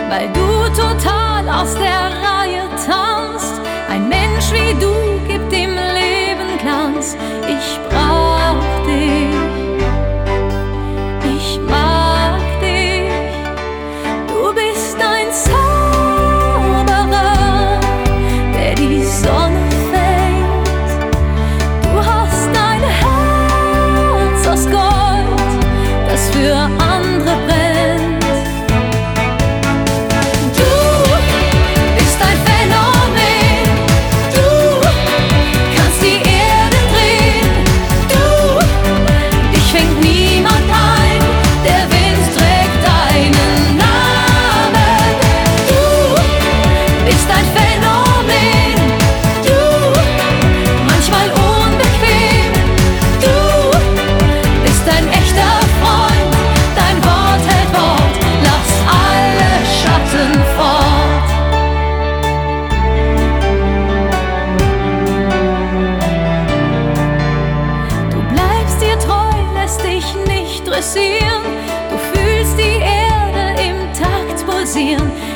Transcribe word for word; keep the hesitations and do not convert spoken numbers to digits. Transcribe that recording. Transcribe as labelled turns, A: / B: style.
A: weil du total aus der Reihe tanzt. Ein Mensch wie du gibt dem Leben Glanz. Ich brauch dich, ich mag dich. Du bist ein Zauberer, der die Sonne fängt. Du hast ein Herz aus Gold, das für andere brennt. Du fühlst die Erde im Takt pulsieren.